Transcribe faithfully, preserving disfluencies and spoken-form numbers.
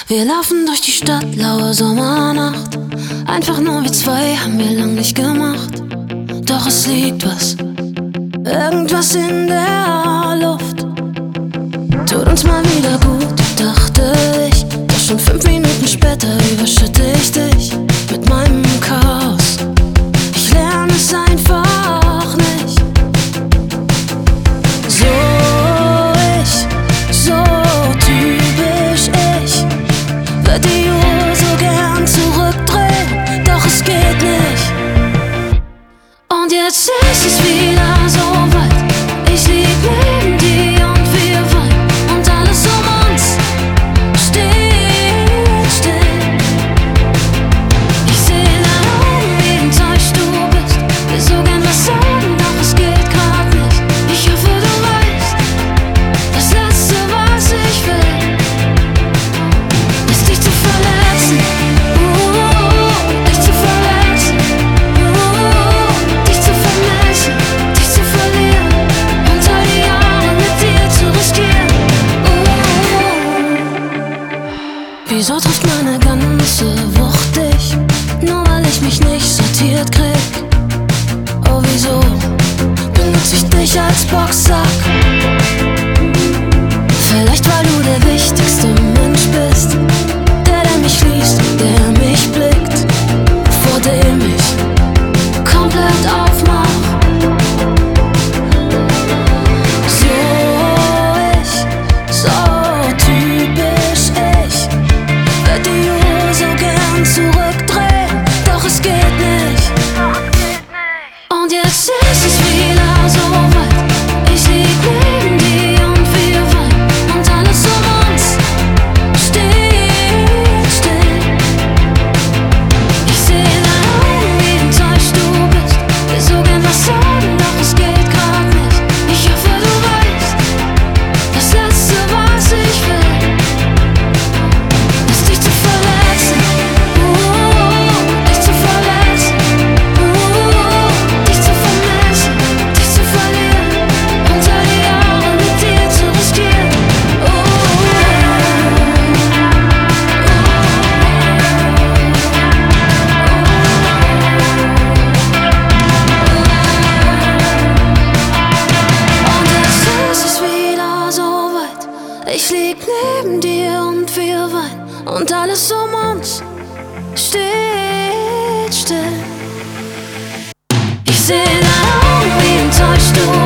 Wir laufen durch die Stadt, laue Sommernacht. Einfach nur wir zwei, haben wir lang nicht gemacht. Doch es liegt was, irgendwas in der Luft. Tut uns mal wieder gut, dachte ich. Doch schon fünf Minuten später überschütte ich dich mit meinem Chaos. Ich lerne es einfach nicht. So ich, so typisch ich. Würde die Uhr so gern zurückdrehen, doch es geht nicht. Und jetzt ist es wieder so weit. Ich lieg neben dir und wir weinen und alles um uns steht still. Ich seh deine Augen, wie enttäuscht du bist. Will so gern was sagen, doch es geht grad nicht. Ich hoffe, du weißt, das Letzte, was ich will, ist dich zu verletzen. Uh, dich zu verletzen. Uh, dich zu vermissen, dich zu verlieren und all die Jahre mit dir zu riskieren. Uh, wieso trifft meine ganze Wucht dich? Nur weil ich mich nicht sortiert krieg. Oh, wieso benutze ich dich als Boxsack? Vielleicht weil du der wichtigste Mensch bist, der, der mich liest, der mich blickt, vor dem ich komplett aufmach. So ich, so typisch ich. Würd die Uhr so gern zurückdrehen, doch es geht nicht. Und jetzt ist es wieder so weit. Ich lieg neben dir und wir weinen und alles um uns steht still. Ich seh deine Augen, wie enttäuscht du bist. Will so gern was sagen, doch es geht grad nicht. Ich hoffe, du weißt, das Letzte, was ich will, ist dich zu verletzen. Uh, dich zu verletzen. Uh, dich zu vermissen, dich zu verlieren und all die Jahre mit dir zu riskieren. Und jetzt ist es wieder so weit. Ich lieg neben dir und wir weinen und alles um uns steht still. Ich seh deine Augen, wie enttäuscht du